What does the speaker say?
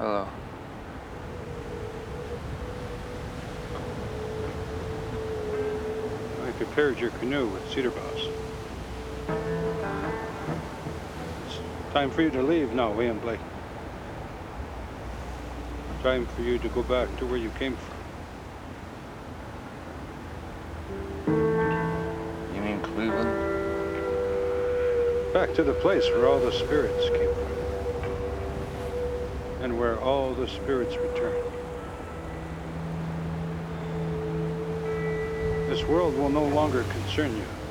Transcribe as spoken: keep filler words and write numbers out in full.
Hello. I prepared your canoe with cedar boughs. It's time for you to leave now, William Blake. Time for you to go back to where you came from. You mean Cleveland? Back to the place where all the spirits came from. And where all the spirits return. This world will no longer concern you.